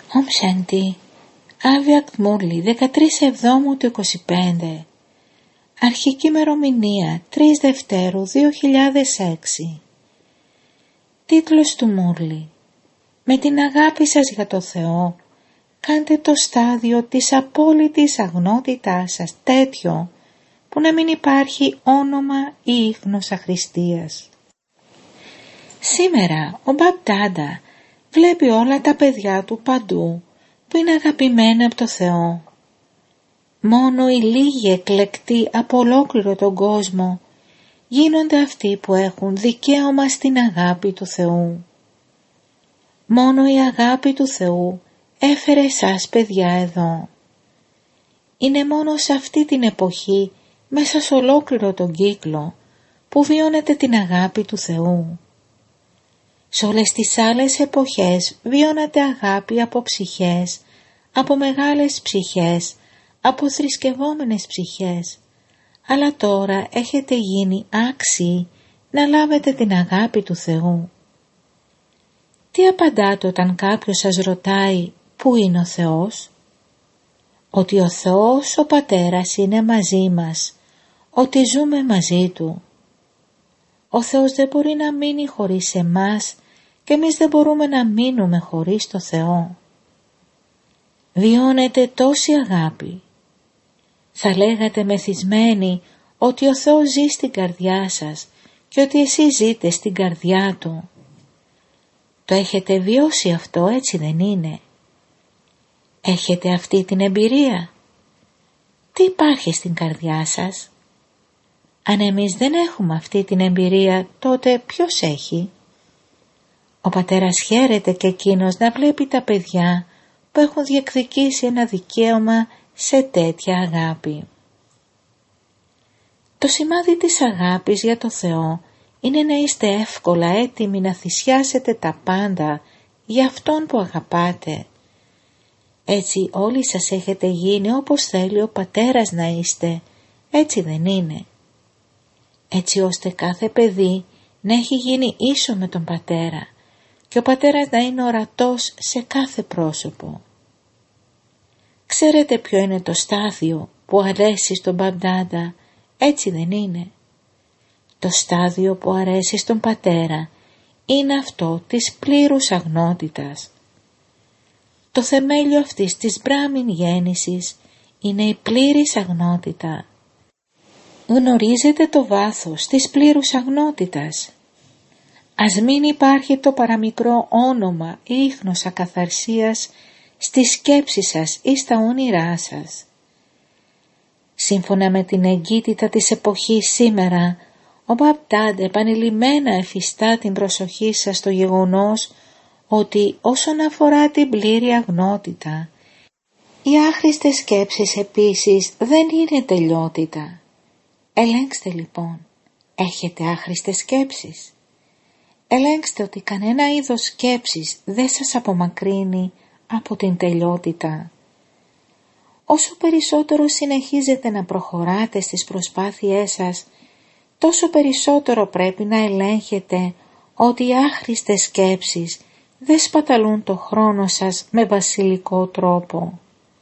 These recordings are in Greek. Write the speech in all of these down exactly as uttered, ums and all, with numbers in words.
Ομ Σάντι, Άβιακ Μούρλι, δεκατρείς Εβδόμου του είκοσι πέντε. Αρχική ημερομηνία τρεις Δευτέρου δύο χιλιάδες έξι. Τίτλος του Μούρλι: με την αγάπη σας για το Θεό, κάντε το στάδιο της απόλυτης αγνότητάς σας τέτοιο που να μην υπάρχει όνομα ή ίχνος αχρηστίας. Σήμερα ο Μπαμπ Ντάντα βλέπει όλα τα παιδιά του παντού που είναι αγαπημένα από το Θεό. Μόνο οι λίγοι εκλεκτοί από ολόκληρο τον κόσμο γίνονται αυτοί που έχουν δικαίωμα στην αγάπη του Θεού. Μόνο η αγάπη του Θεού έφερε εσάς παιδιά εδώ. Είναι μόνο σε αυτή την εποχή, μέσα σε ολόκληρο τον κύκλο, που βιώνετε την αγάπη του Θεού. Σε όλες τις άλλες εποχές βιώνατε αγάπη από ψυχές, από μεγάλες ψυχές, από θρησκευόμενες ψυχές, αλλά τώρα έχετε γίνει άξιοι να λάβετε την αγάπη του Θεού. Τι απαντάτε όταν κάποιος σας ρωτάει πού είναι ο Θεός? Ότι ο Θεός ο Πατέρας είναι μαζί μας, ότι ζούμε μαζί Του. Ο Θεός δεν μπορεί να μείνει χωρίς εμάς και εμείς δεν μπορούμε να μείνουμε χωρίς το Θεό. Βιώνετε τόση αγάπη. Θα λέγατε μεθυσμένοι ότι ο Θεός ζει στην καρδιά σας και ότι εσείς ζείτε στην καρδιά Του. Το έχετε βιώσει αυτό, έτσι δεν είναι? Έχετε αυτή την εμπειρία? Τι υπάρχει στην καρδιά σας? Αν εμείς δεν έχουμε αυτή την εμπειρία, τότε ποιος έχει? Ο Πατέρας χαίρεται και εκείνος να βλέπει τα παιδιά που έχουν διεκδικήσει ένα δικαίωμα σε τέτοια αγάπη. Το σημάδι της αγάπης για το Θεό είναι να είστε εύκολα έτοιμοι να θυσιάσετε τα πάντα για Αυτόν που αγαπάτε. Έτσι όλοι σας έχετε γίνει όπως θέλει ο Πατέρας να είστε, έτσι δεν είναι? Έτσι ώστε κάθε παιδί να έχει γίνει ίσο με τον Πατέρα και ο Πατέρας να είναι ορατός σε κάθε πρόσωπο. Ξέρετε ποιο είναι το στάδιο που αρέσει στον Μπαμπ Ντάντα, έτσι δεν είναι? Το στάδιο που αρέσει στον Πατέρα είναι αυτό της πλήρους αγνότητας. Το θεμέλιο αυτής της μπράμιν γέννησης είναι η πλήρης αγνότητα. Γνωρίζετε το βάθος της πλήρους αγνότητας? Ας μην υπάρχει το παραμικρό όνομα ή ίχνος ακαθαρσίας στη σκέψη σας ή στα όνειρά σας. Σύμφωνα με την εγκύτητα της εποχής σήμερα, ο Μπαμπ Ντάντα επανειλημμένα εφιστά την προσοχή σας στο γεγονός ότι όσον αφορά την πλήρη αγνότητα, οι άχρηστες σκέψεις επίσης δεν είναι τελειότητα. Ελέγξτε λοιπόν, έχετε άχρηστες σκέψεις? Ελέγξτε ότι κανένα είδος σκέψης δεν σας απομακρύνει από την τελειότητα. Όσο περισσότερο συνεχίζετε να προχωράτε στις προσπάθειές σας, τόσο περισσότερο πρέπει να ελέγχετε ότι οι άχρηστες σκέψεις δεν σπαταλούν το χρόνο σας με βασιλικό τρόπο.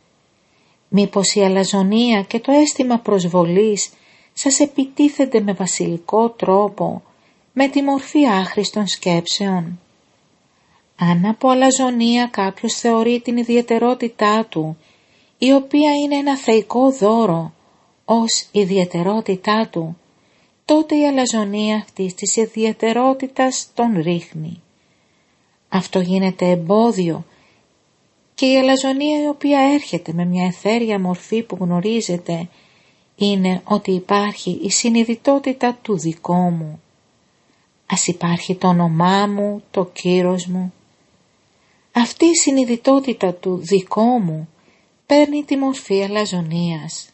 Μήπως η αλαζονία και το αίσθημα προσβολής σας επιτίθενται με βασιλικό τρόπο, με τη μορφή άχρηστων σκέψεων? Αν από αλαζονία κάποιος θεωρεί την ιδιαιτερότητά του, η οποία είναι ένα θεϊκό δώρο, ως ιδιαιτερότητά του, τότε η αλαζονία αυτής της ιδιαιτερότητας τον ρίχνει. Αυτό γίνεται εμπόδιο και η αλαζονία η οποία έρχεται με μια αιθέρια μορφή που γνωρίζετε είναι ότι υπάρχει η συνειδητότητα του δικό μου. Ας υπάρχει το όνομά μου, το κύρος μου. Αυτή η συνειδητότητα του δικό μου παίρνει τη μορφή αλαζονίας.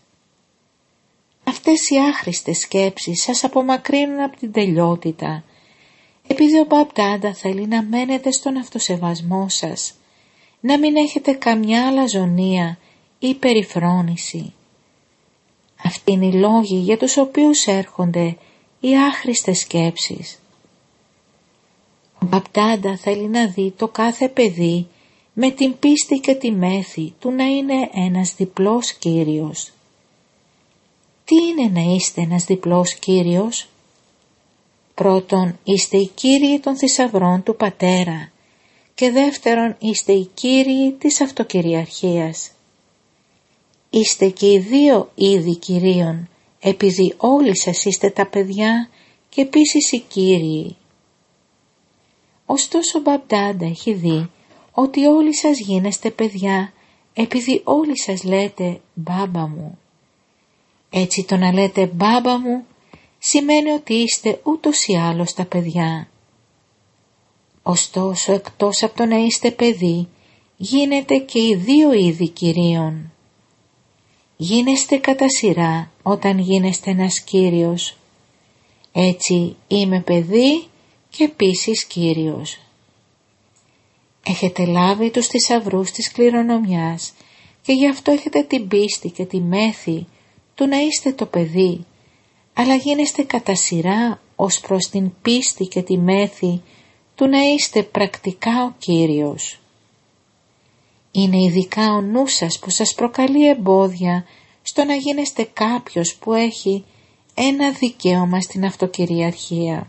Αυτές οι άχρηστες σκέψεις σας απομακρύνουν από την τελειότητα, επειδή ο Μπαμπ Ντάντα θέλει να μένετε στον αυτοσεβασμό σας, να μην έχετε καμιά αλαζονία ή περιφρόνηση. Αυτοί είναι οι λόγοι για τους οποίους έρχονται οι άχρηστες σκέψεις. Ο Μπαμπ Ντάντα θέλει να δει το κάθε παιδί με την πίστη και τη μέθη του να είναι ένας διπλός Κύριος. Τι είναι να είστε ένας διπλός Κύριος? Πρώτον, είστε οι Κύριοι των θησαυρών του Πατέρα και δεύτερον, είστε οι Κύριοι της αυτοκυριαρχίας. Είστε και οι δύο είδη Κυρίων, επειδή όλοι σας είστε τα παιδιά και επίσης οι Κύριοι. Ωστόσο ο Μπαπ-Ντάντα έχει δει ότι όλοι σας γίνεστε παιδιά επειδή όλοι σας λέτε «μπάμπα μου». Έτσι το να λέτε «μπάμπα μου» σημαίνει ότι είστε ούτως ή άλλως τα παιδιά. Ωστόσο εκτός από το να είστε παιδί, γίνετε και οι δύο είδη Κυρίων. Γίνεστε κατά σειρά όταν γίνεστε ένας Κύριος. Έτσι είμαι παιδί και επίσης Κύριος. Έχετε λάβει τους θησαυρούς της κληρονομιάς και γι' αυτό έχετε την πίστη και τη μέθη του να είστε το παιδί, αλλά γίνεστε κατά σειρά ως προς την πίστη και τη μέθη του να είστε πρακτικά ο Κύριος. Είναι ειδικά ο νους σας που σας προκαλεί εμπόδια στο να γίνεστε κάποιος που έχει ένα δικαίωμα στην αυτοκυριαρχία.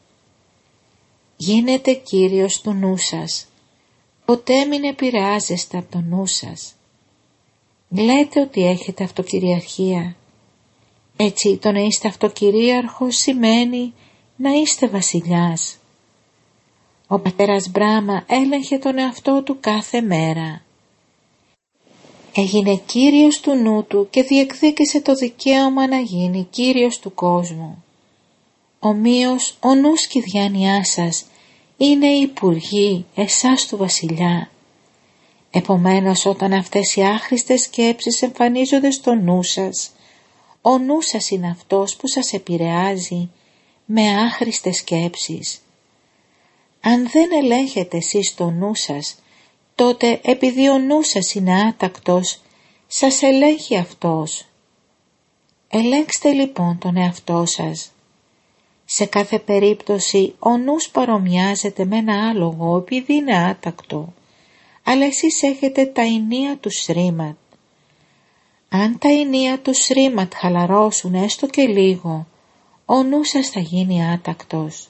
Γίνετε Κύριος του νου σας. Ποτέ μην επηρεάζεστε από το νου σας. Λέτε ότι έχετε αυτοκυριαρχία. Έτσι το να είστε αυτοκυρίαρχος σημαίνει να είστε βασιλιάς. Ο πατέρας Μπράμα έλεγχε τον εαυτό του κάθε μέρα. Έγινε Κύριος του νου του και διεκδίκησε το δικαίωμα να γίνει Κύριος του κόσμου. Ομοίως ο νους και η διάνοιά σας είναι οι υπουργοί εσάς του βασιλιά. Επομένως όταν αυτές οι άχρηστες σκέψεις εμφανίζονται στο νου σας, ο νους σας είναι αυτός που σας επηρεάζει με άχρηστες σκέψεις. Αν δεν ελέγχετε εσείς το νου σας, τότε επειδή ο νους σας είναι άτακτος, σας ελέγχει αυτός. Ελέγξτε λοιπόν τον εαυτό σας. Σε κάθε περίπτωση ο νους παρομοιάζεται με ένα άλογο επειδή είναι άτακτο, αλλά εσείς έχετε τα ηνία του Σρίμαντ. Αν τα ηνία του Σρίμαντ χαλαρώσουν έστω και λίγο, ο νους σας θα γίνει άτακτος.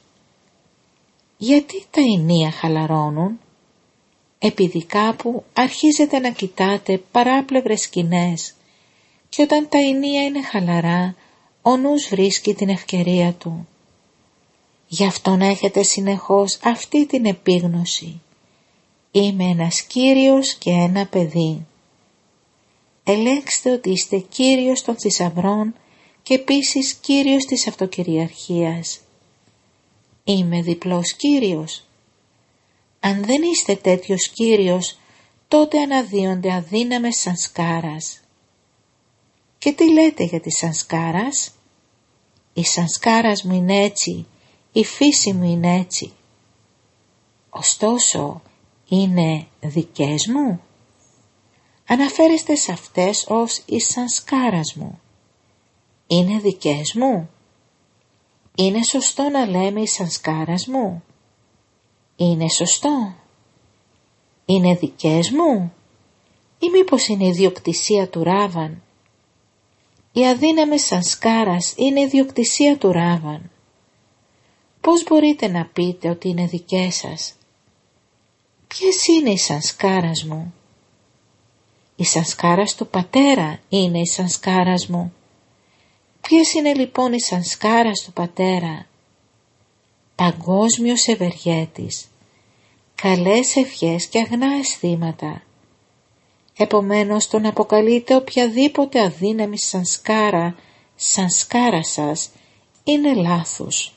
Γιατί τα ηνία χαλαρώνουν? Επειδή κάπου αρχίζετε να κοιτάτε παράπλευρες σκηνές και όταν τα ηνία είναι χαλαρά, ο νους βρίσκει την ευκαιρία του. Γι' αυτό να έχετε συνεχώς αυτή την επίγνωση. Είμαι ένας Κύριος και ένα παιδί. Ελέγξτε ότι είστε Κύριος των θησαυρών και επίσης Κύριος της αυτοκυριαρχίας. Είμαι διπλός Κύριος. Αν δεν είστε τέτοιος Κύριος, τότε αναδύονται αδύναμες σανσκάρας. Και τι λέτε για τη σανσκάρας? Η σανσκάρας μου είναι έτσι, η φύση μου είναι έτσι. Ωστόσο, είναι δικές μου? Αναφέρεστε σε αυτές ως η σανσκάρας μου. Είναι δικές μου? Είναι σωστό να λέμε η σανσκάρας μου? Είναι σωστό? Είναι δικές μου? Ή μήπως είναι ιδιοκτησία του Ράβαν? Οι αδύναμες σανσκάρας είναι ιδιοκτησία του Ράβαν. Πώς μπορείτε να πείτε ότι είναι δικές σας? Ποιες είναι οι σανσκάρας μου? Η σανσκάρας του πατέρα είναι η σανσκάρας μου. Ποιες είναι λοιπόν οι σανσκάρας του πατέρα? Παγκόσμιος ευεργέτης, καλές ευχές και αγνά αισθήματα. Επομένως τον αποκαλείτε οποιαδήποτε αδύναμη σανσκάρα, σανσκάρα σας, είναι λάθος.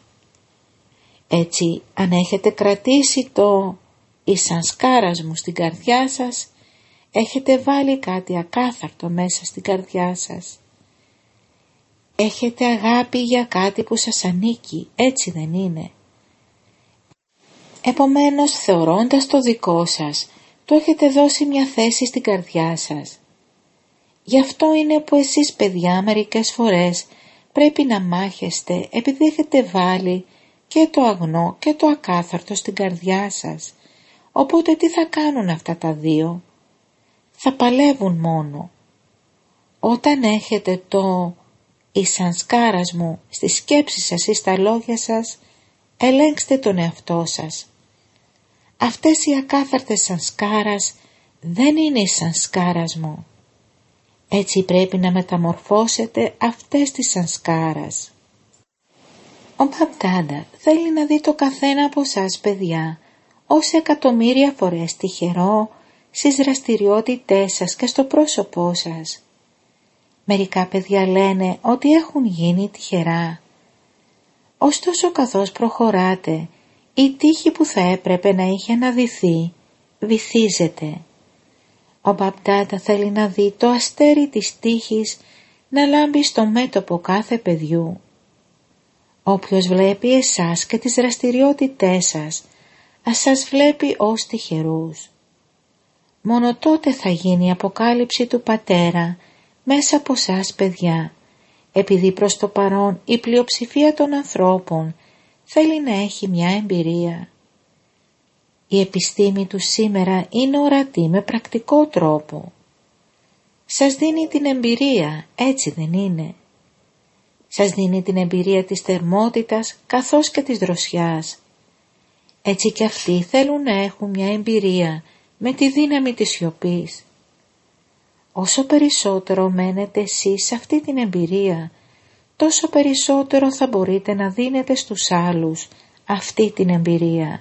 Έτσι αν έχετε κρατήσει το «η σανσκάρας μου» στην καρδιά σας, έχετε βάλει κάτι ακάθαρτο μέσα στην καρδιά σας. Έχετε αγάπη για κάτι που σας ανήκει, έτσι δεν είναι? Επομένως θεωρώντας το δικό σας, του έχετε δώσει μια θέση στην καρδιά σας. Γι' αυτό είναι που εσείς παιδιά μερικές φορές πρέπει να μάχεστε επειδή έχετε βάλει και το αγνό και το ακάθαρτο στην καρδιά σας, Οπότε τι θα κάνουν αυτά τα δύο? Θα παλεύουν μόνο. Όταν έχετε το «η σανσκάρας μου» στις σκέψεις σας ή στα λόγια σας, ελέγξτε τον εαυτό σας. Αυτές οι ακάθαρτες σανσκάρας δεν είναι οι σανσκάρας μου. Έτσι πρέπει να μεταμορφώσετε αυτές τις σανσκάρας. Ο Μπαπτάντα θέλει να δει το καθένα από εσάς, παιδιά, ως εκατομμύρια φορές τυχερό στις δραστηριότητές σας και στο πρόσωπό σας. Μερικά παιδιά λένε ότι έχουν γίνει τυχερά. Ωστόσο, καθώς προχωράτε, η τύχη που θα έπρεπε να είχε αναδυθεί βυθίζεται. Ο Μπαπτάντα θέλει να δει το αστέρι της τύχης να λάμπει στο μέτωπο κάθε παιδιού. Όποιος βλέπει εσάς και τις δραστηριότητές σας, ας σας βλέπει ως τυχερούς. Μόνο τότε θα γίνει η αποκάλυψη του Πατέρα μέσα από σας, παιδιά, επειδή προς το παρόν η πλειοψηφία των ανθρώπων θέλει να έχει μια εμπειρία. Η επιστήμη του σήμερα είναι ορατή με πρακτικό τρόπο. Σας δίνει την εμπειρία, έτσι δεν είναι? Σας δίνει την εμπειρία της θερμότητας καθώς και της δροσιάς. Έτσι και αυτοί θέλουν να έχουν μια εμπειρία με τη δύναμη της σιωπής. Όσο περισσότερο μένετε εσείς σε αυτή την εμπειρία, τόσο περισσότερο θα μπορείτε να δίνετε στους άλλους αυτή την εμπειρία.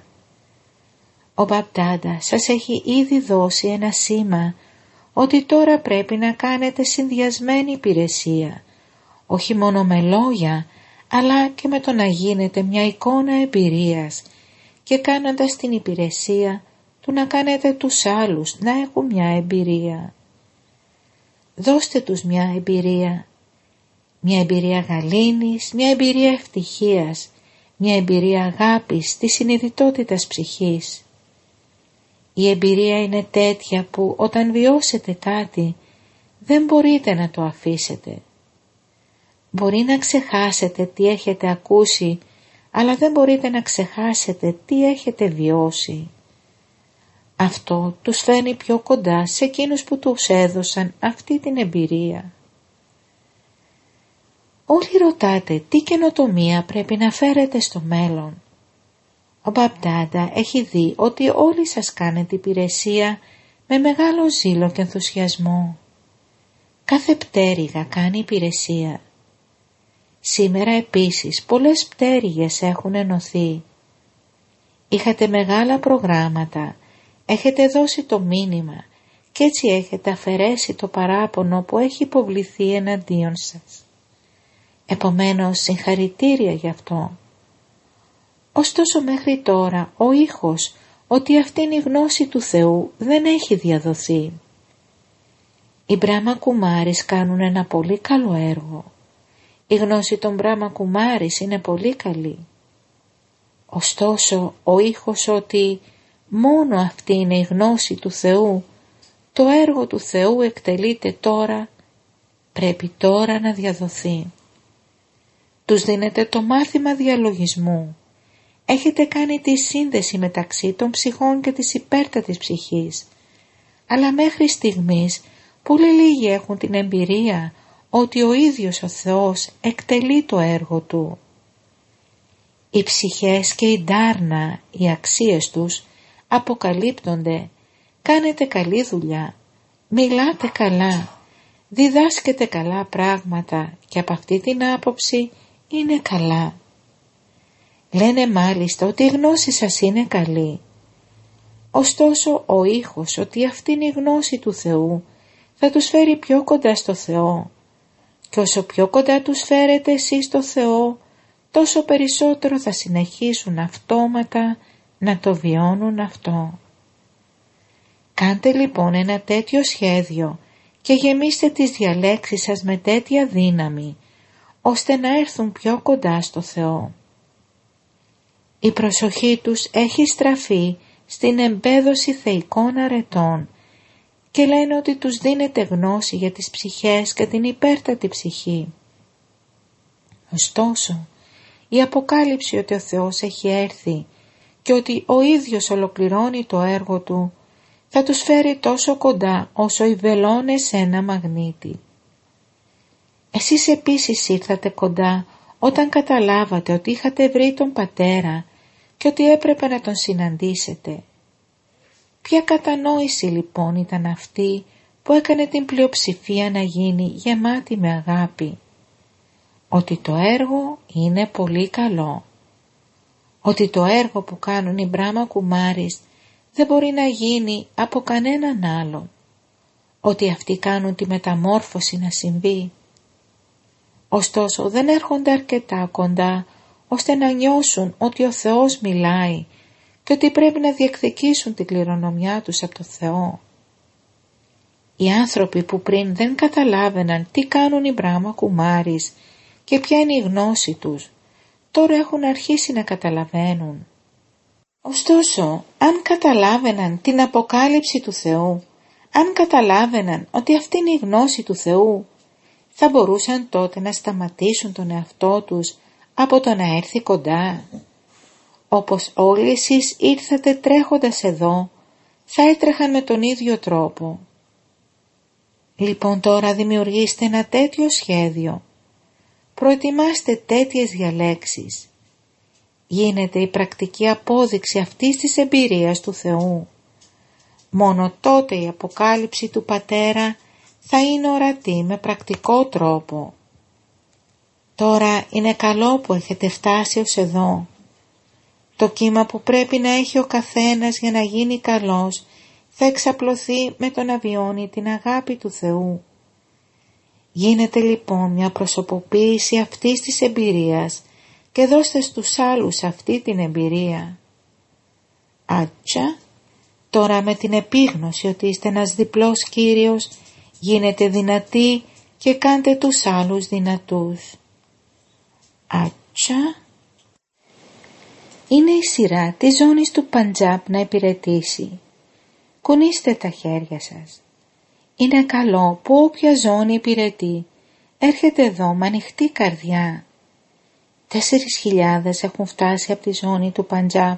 Ο Μπαπτάντα σας έχει ήδη δώσει ένα σήμα ότι τώρα πρέπει να κάνετε συνδυασμένη υπηρεσία, όχι μόνο με λόγια, αλλά και με το να γίνετε μια εικόνα εμπειρίας και κάνοντας την υπηρεσία του να κάνετε τους άλλους να έχουν μια εμπειρία. Δώστε τους μια εμπειρία, μια εμπειρία γαλήνης, μια εμπειρία ευτυχίας, μια εμπειρία αγάπης, της συνειδητότητας ψυχής. Η εμπειρία είναι τέτοια που όταν βιώσετε κάτι δεν μπορείτε να το αφήσετε. Μπορεί να ξεχάσετε τι έχετε ακούσει, αλλά δεν μπορείτε να ξεχάσετε τι έχετε βιώσει. Αυτό τους φέρνει πιο κοντά σε εκείνους που τους έδωσαν αυτή την εμπειρία. Όλοι ρωτάτε τι καινοτομία πρέπει να φέρετε στο μέλλον. Ο Μπαπτάντα έχει δει ότι όλοι σας κάνετε υπηρεσία με μεγάλο ζήλο και ενθουσιασμό. Κάθε πτέρυγα κάνει υπηρεσία. Σήμερα επίσης πολλές πτέρυγες έχουν ενωθεί. Είχατε μεγάλα προγράμματα, έχετε δώσει το μήνυμα και έτσι έχετε αφαιρέσει το παράπονο που έχει υποβληθεί εναντίον σας. Επομένως, συγχαρητήρια γι' αυτό. Ωστόσο μέχρι τώρα ο ήχος ότι αυτήν η γνώση του Θεού δεν έχει διαδοθεί. Οι Μπράχμα Κουμάρις κάνουν ένα πολύ καλό έργο. Η γνώση των Μπράχμα Κουμάρις είναι πολύ καλή. Ωστόσο ο ήχος ότι μόνο αυτή είναι η γνώση του Θεού, το έργο του Θεού εκτελείται τώρα, πρέπει τώρα να διαδοθεί. Τους δίνετε το μάθημα διαλογισμού. Έχετε κάνει τη σύνδεση μεταξύ των ψυχών και της υπέρτατης ψυχής, αλλά μέχρι στιγμής πολύ λίγοι έχουν την εμπειρία ότι ο ίδιος ο Θεός εκτελεί το έργο Του. Οι ψυχές και η ντάρνα, οι αξίες τους, αποκαλύπτονται, κάνετε καλή δουλειά, μιλάτε καλά, διδάσκετε καλά πράγματα και από αυτή την άποψη είναι καλά. Λένε μάλιστα ότι η γνώση σας είναι καλή. Ωστόσο ο ήχος ότι αυτή είναι η γνώση του Θεού θα τους φέρει πιο κοντά στο Θεό και όσο πιο κοντά τους φέρετε εσείς στο Θεό, τόσο περισσότερο θα συνεχίσουν αυτόματα να το βιώνουν αυτό. Κάντε λοιπόν ένα τέτοιο σχέδιο και γεμίστε τις διαλέξεις σας με τέτοια δύναμη, ώστε να έρθουν πιο κοντά στο Θεό. Η προσοχή τους έχει στραφεί στην εμπέδωση θεϊκών αρετών και λένε ότι τους δίνεται γνώση για τις ψυχές και την υπέρτατη ψυχή. Ωστόσο, η αποκάλυψη ότι ο Θεός έχει έρθει και ότι ο ίδιος ολοκληρώνει το έργο του, θα τους φέρει τόσο κοντά όσο οι βελόνες σε ένα μαγνήτη. Εσείς επίσης ήρθατε κοντά όταν καταλάβατε ότι είχατε βρει τον Πατέρα και ότι έπρεπε να τον συναντήσετε. Ποια κατανόηση λοιπόν ήταν αυτή που έκανε την πλειοψηφία να γίνει γεμάτη με αγάπη? Ότι το έργο είναι πολύ καλό. Ότι το έργο που κάνουν οι Μπράχμα Κουμάρις δεν μπορεί να γίνει από κανέναν άλλον. Ότι αυτοί κάνουν τη μεταμόρφωση να συμβεί. Ωστόσο δεν έρχονται αρκετά κοντά ώστε να νιώσουν ότι ο Θεός μιλάει και ότι πρέπει να διεκδικήσουν την κληρονομιά τους από το Θεό. Οι άνθρωποι που πριν δεν καταλάβαιναν τι κάνουν οι Μπράχμα Κουμάρις και ποια είναι η γνώση τους, τώρα έχουν αρχίσει να καταλαβαίνουν. Ωστόσο, αν καταλάβαιναν την αποκάλυψη του Θεού, αν καταλάβαιναν ότι αυτή είναι η γνώση του Θεού, θα μπορούσαν τότε να σταματήσουν τον εαυτό τους από το να έρθει κοντά. Όπως όλοι εσείς ήρθατε τρέχοντας εδώ, θα έτρεχαν με τον ίδιο τρόπο. Λοιπόν τώρα δημιουργήστε ένα τέτοιο σχέδιο. Προετοιμάστε τέτοιες διαλέξεις. Γίνεται η πρακτική απόδειξη αυτής της εμπειρίας του Θεού. Μόνο τότε η αποκάλυψη του Πατέρα θα είναι ορατή με πρακτικό τρόπο. Τώρα είναι καλό που έχετε φτάσει ως εδώ. Το κύμα που πρέπει να έχει ο καθένας για να γίνει καλός θα εξαπλωθεί με το να βιώνει την αγάπη του Θεού. Γίνεται λοιπόν μια προσωποποίηση αυτής της εμπειρίας και δώστε στους άλλους αυτή την εμπειρία. Άτσα, τώρα με την επίγνωση ότι είστε ένας διπλός Κύριος, γίνετε δυνατοί και κάντε τους άλλους δυνατούς. Άτσα. Είναι η σειρά της ζώνης του Παντζάπ να υπηρετήσει. Κουνήστε τα χέρια σας. Είναι καλό που όποια ζώνη υπηρετεί έρχεται εδώ με ανοιχτή καρδιά. Τέσσερις χιλιάδες έχουν φτάσει από τη ζώνη του Παντζάπ.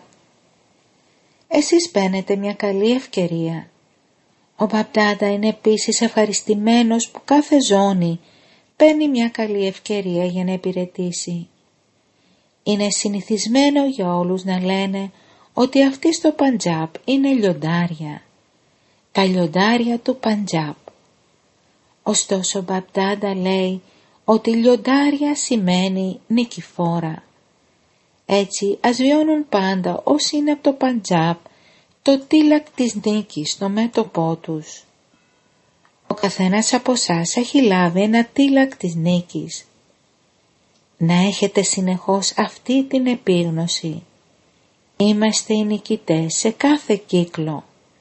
Εσείς παίρνετε μια καλή ευκαιρία. Ο Μπαπ-Ντάντα είναι επίσης ευχαριστημένος που κάθε ζώνη παίρνει μια καλή ευκαιρία για να υπηρετήσει. Είναι συνηθισμένο για όλους να λένε ότι αυτοί στο Παντζάπ είναι λιοντάρια. Τα λιοντάρια του Παντζάπ. Ωστόσο ο Μπαπ-Ντάντα λέει ότι λιοντάρια σημαίνει νικηφόρα. Έτσι ας βιώνουν πάντα όσοι είναι από το Παντζάπ το τίλακ της νίκης στο μέτωπό τους. Ο καθένας από εσάς έχει λάβει ένα τίλακ της νίκης. Να έχετε συνεχώς αυτή την επίγνωση. Είμαστε οι νικητές σε κάθε κύκλο.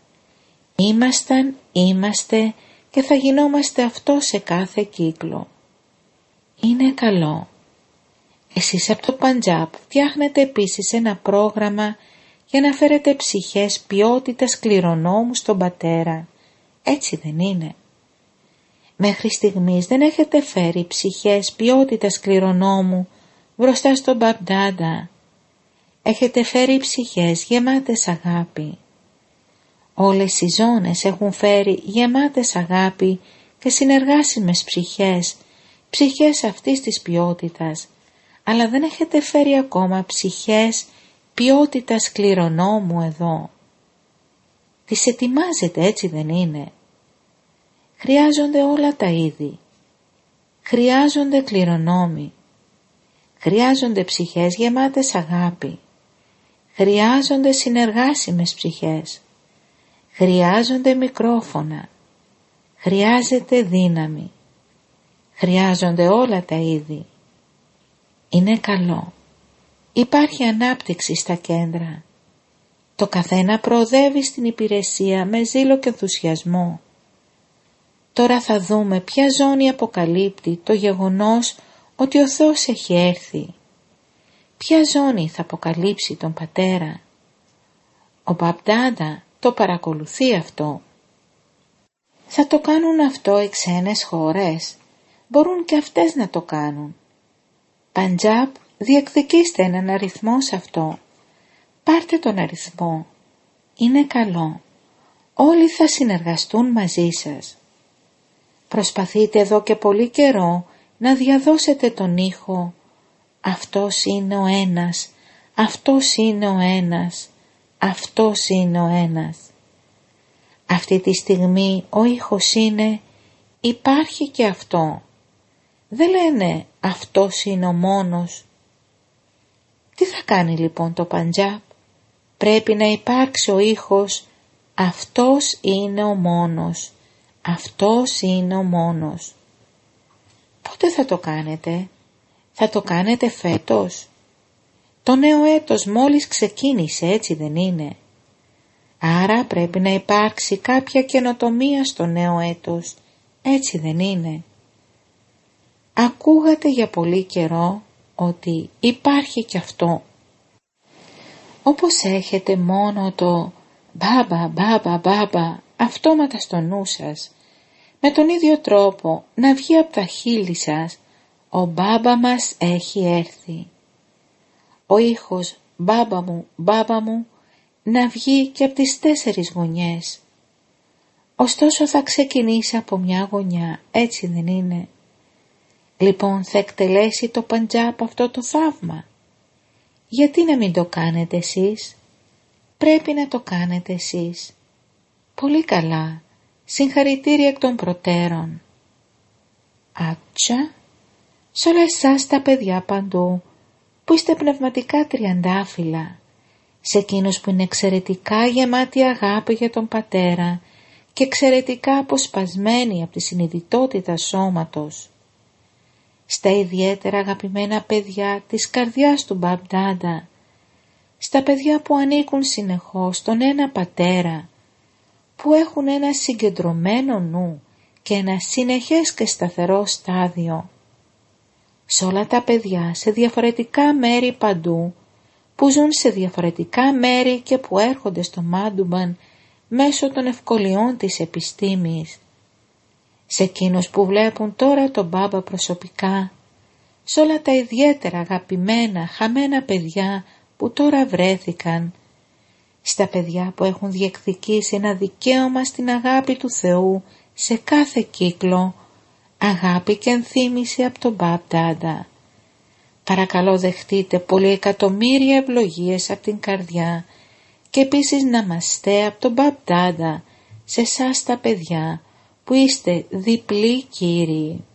Ήμασταν, είμαστε και θα γινόμαστε αυτό σε κάθε κύκλο. Είναι καλό. Εσείς από το Παντζάπ φτιάχνετε επίσης ένα πρόγραμμα για να φέρετε ψυχές ποιότητας κληρονόμου στον Πατέρα. Έτσι δεν είναι? Μέχρι στιγμής δεν έχετε φέρει ψυχές ποιότητας κληρονόμου μπροστά στον Μπαπ-Ντάντα. Έχετε φέρει ψυχές γεμάτες αγάπη. Όλες οι ζώνες έχουν φέρει γεμάτες αγάπη και συνεργάσιμες ψυχές, ψυχές αυτής της ποιότητας, αλλά δεν έχετε φέρει ακόμα ψυχές ποιότητας κληρονόμου εδώ. Τις ετοιμάζετε, έτσι δεν είναι? Χρειάζονται όλα τα είδη. Χρειάζονται κληρονόμοι. Χρειάζονται ψυχές γεμάτες αγάπη. Χρειάζονται συνεργάσιμες ψυχές. Χρειάζονται μικρόφωνα. Χρειάζεται δύναμη. Χρειάζονται όλα τα είδη. Είναι καλό. Υπάρχει ανάπτυξη στα κέντρα. Το καθένα προοδεύει στην υπηρεσία με ζήλο και ενθουσιασμό. Τώρα θα δούμε ποια ζώνη αποκαλύπτει το γεγονός ότι ο Θεός έχει έρθει. Ποια ζώνη θα αποκαλύψει τον Πατέρα. Ο Μπαπ-Ντάντα το παρακολουθεί αυτό. Θα το κάνουν αυτό οι ξένες χώρες. Μπορούν και αυτές να το κάνουν. Παντζάπ, διεκδικήστε έναν αριθμό σε αυτό. Πάρτε τον αριθμό. Είναι καλό. Όλοι θα συνεργαστούν μαζί σας. Προσπαθείτε εδώ και πολύ καιρό να διαδώσετε τον ήχο. Αυτός είναι ο ένας, αυτός είναι ο ένας, αυτός είναι ο ένας. Αυτή τη στιγμή ο ήχος είναι υπάρχει και αυτό. Δεν λένε αυτός είναι ο μόνος. Τι θα κάνει λοιπόν το Παντζάπ? Πρέπει να υπάρξει ο ήχος αυτός είναι ο μόνος, αυτός είναι ο μόνος. Πότε θα το κάνετε? Θα το κάνετε φέτος? Το νέο έτος μόλις ξεκίνησε, έτσι δεν είναι? Άρα πρέπει να υπάρξει κάποια καινοτομία στο νέο έτος, έτσι δεν είναι? Ακούγατε για πολύ καιρό ότι υπάρχει και αυτό. Όπως έχετε μόνο το μπάμπα, μπάμπα, μπάμπα αυτόματα στο νου σας, με τον ίδιο τρόπο να βγει από τα χείλη σας ο μπάμπα μας έχει έρθει. Ο ήχος μπάμπα μου, μπάμπα μου να βγει και από τις τέσσερις γωνιές. Ωστόσο θα ξεκινήσει από μια γωνιά, έτσι δεν είναι? Λοιπόν θα εκτελέσει το Παντζάπ αυτό το θαύμα. Γιατί να μην το κάνετε εσείς? Πρέπει να το κάνετε εσείς. Πολύ καλά. Συγχαρητήρια εκ των προτέρων. Άτσα, σ' όλα εσάς τα παιδιά παντού, που είστε πνευματικά τριαντάφυλλα, σε εκείνους που είναι εξαιρετικά γεμάτοι αγάπη για τον Πατέρα και εξαιρετικά αποσπασμένοι από τη συνειδητότητα σώματος, στα ιδιαίτερα αγαπημένα παιδιά της καρδιάς του Μπαμπ-Ντάντα, στα παιδιά που ανήκουν συνεχώς στον ένα Πατέρα, που έχουν ένα συγκεντρωμένο νου και ένα συνεχές και σταθερό στάδιο, σε όλα τα παιδιά σε διαφορετικά μέρη παντού, που ζουν σε διαφορετικά μέρη και που έρχονται στο Μάντουμπαν μέσω των ευκολιών της επιστήμης, σε εκείνους που βλέπουν τώρα τον Μπάμπα προσωπικά, σε όλα τα ιδιαίτερα αγαπημένα χαμένα παιδιά που τώρα βρέθηκαν, στα παιδιά που έχουν διεκδικήσει ένα δικαίωμα στην αγάπη του Θεού σε κάθε κύκλο, αγάπη και ενθύμηση από τον Μπαμπ-Ντάντα. Παρακαλώ δεχτείτε πολλοί εκατομμύρια ευλογίες από την καρδιά και επίσης ναμαστέ από τον Μπαμπ-Ντάντα σε εσάς τα παιδιά που είστε διπλοί κύριοι.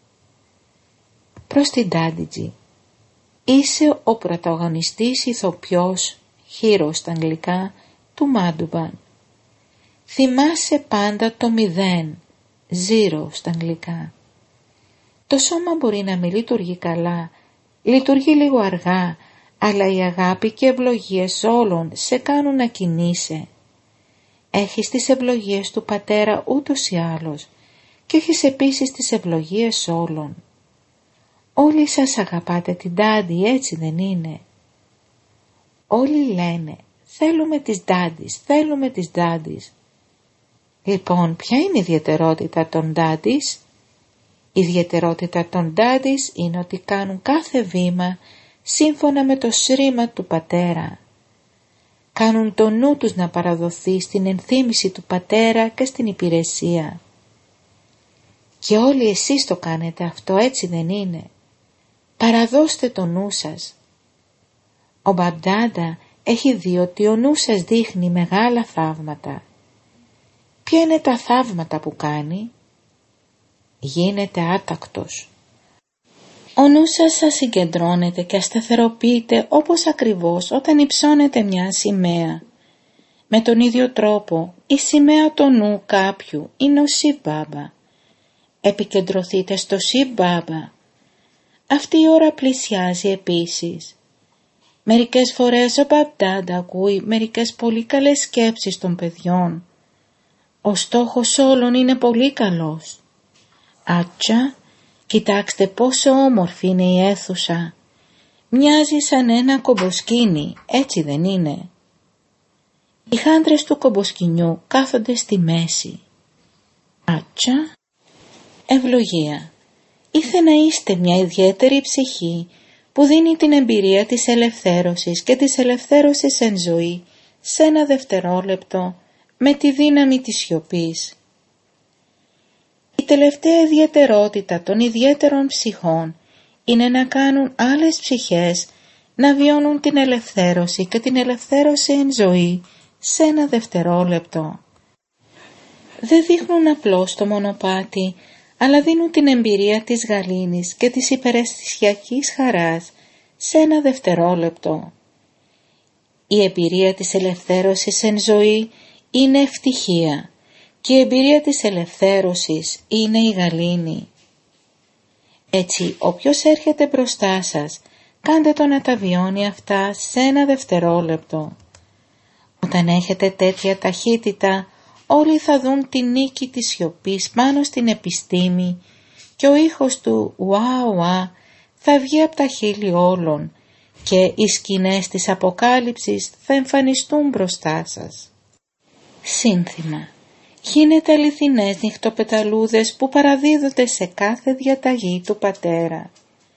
Προς την Ντάντιτζη. Είσαι ο πρωταγωνιστής ηθοποιός, hero στα αγγλικά, του Μάντουμπαν. Θυμάσαι πάντα το μηδέν, zero στα αγγλικά. Το σώμα μπορεί να μην λειτουργεί καλά, λειτουργεί λίγο αργά, αλλά η αγάπη και ευλογίες όλων σε κάνουν να κινείσαι. Έχεις τις ευλογίες του Πατέρα ούτως ή άλλως και έχεις επίσης τις ευλογίες όλων. Όλοι σας αγαπάτε την Ντάντι, έτσι δεν είναι? Όλοι λένε θέλουμε τις Ντάντις, θέλουμε τις Ντάντις. Λοιπόν, ποια είναι η ιδιαιτερότητα των Ντάντις? Η ιδιαιτερότητα των Ντάντις είναι ότι κάνουν κάθε βήμα σύμφωνα με το σρήμα του Πατέρα. Κάνουν το νου τους να παραδοθεί στην ενθύμηση του Πατέρα και στην υπηρεσία. Και όλοι εσείς το κάνετε αυτό, έτσι δεν είναι? Παραδώστε το νου σας. Ο Μπαμπ-Ντάντα έχει δει ότι ο νου σας δείχνει μεγάλα θαύματα. Ποια είναι τα θαύματα που κάνει? Γίνεται άτακτος. Ο νου σας σας συγκεντρώνεται και ασταθεροποιείται όπως ακριβώς όταν υψώνεται μια σημαία. Με τον ίδιο τρόπο η σημαία του νου κάποιου είναι ο Σιβ Μπάμπα. Επικεντρωθείτε στο Σιβ Μπάμπα. Αυτή η ώρα πλησιάζει επίσης. Μερικές φορές ο Μπαμπ-Ντάντα ακούει μερικές πολύ καλές σκέψεις των παιδιών. Ο στόχος όλων είναι πολύ καλός. Άτσα, κοιτάξτε πόσο όμορφη είναι η αίθουσα. Μοιάζει σαν ένα κομποσκίνι, έτσι δεν είναι? Οι χάντρες του κομποσκινιού κάθονται στη μέση. Άτσα, ευλογία. Ήθε να είστε μια ιδιαίτερη ψυχή που δίνει την εμπειρία της ελευθέρωσης και της ελευθέρωσης εν ζωή σε ένα δευτερόλεπτο με τη δύναμη της σιωπής. Η τελευταία ιδιαιτερότητα των ιδιαίτερων ψυχών είναι να κάνουν άλλες ψυχές να βιώνουν την ελευθέρωση και την ελευθέρωση εν ζωή σε ένα δευτερόλεπτο. Δεν δείχνουν απλώς το μονοπάτι, αλλά δίνουν την εμπειρία της γαλήνης και της υπεραισθησιακής χαράς σε ένα δευτερόλεπτο. Η εμπειρία της ελευθέρωσης εν ζωή είναι ευτυχία και η εμπειρία της ελευθέρωσης είναι η γαλήνη. Έτσι, όποιος έρχεται μπροστά σας, κάντε το να τα βιώνει αυτά σε ένα δευτερόλεπτο. Όταν έχετε τέτοια ταχύτητα, όλοι θα δουν τη νίκη της σιωπής πάνω στην επιστήμη και ο ήχος του ουα ουα θα βγει από τα χείλη όλων και οι σκηνές της αποκάλυψης θα εμφανιστούν μπροστά σας. Σύνθημα. Γίνετε αληθινές νυχτοπεταλούδες που παραδίδονται σε κάθε διαταγή του Πατέρα.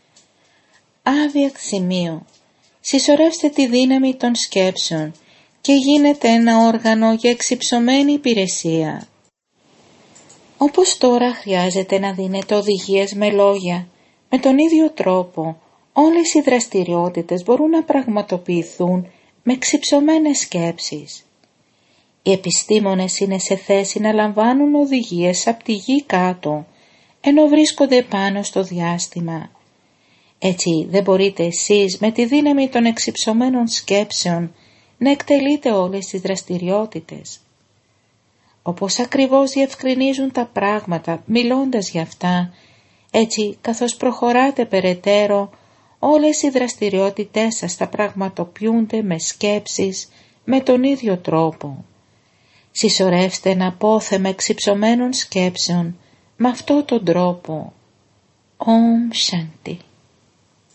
Άβιακ σημείο. Συσσωρεύστε τη δύναμη των σκέψεων και γίνετε ένα όργανο για εξυψωμένη υπηρεσία. Όπως τώρα χρειάζεται να δίνετε οδηγίες με λόγια, με τον ίδιο τρόπο όλες οι δραστηριότητες μπορούν να πραγματοποιηθούν με εξυψωμένες σκέψεις. Οι επιστήμονες είναι σε θέση να λαμβάνουν οδηγίες από τη γη κάτω, ενώ βρίσκονται πάνω στο διάστημα. Έτσι δεν μπορείτε εσείς με τη δύναμη των εξυψωμένων σκέψεων να εκτελείτε όλες τις δραστηριότητες. Όπως ακριβώς διευκρινίζουν τα πράγματα μιλώντας για αυτά, έτσι καθώς προχωράτε περαιτέρω, όλες οι δραστηριότητές σας θα πραγματοποιούνται με σκέψεις με τον ίδιο τρόπο. Συσσωρεύστε ένα απόθεμα εξυψωμένων σκέψεων με αυτόν τον τρόπο. Ομ Σάντι.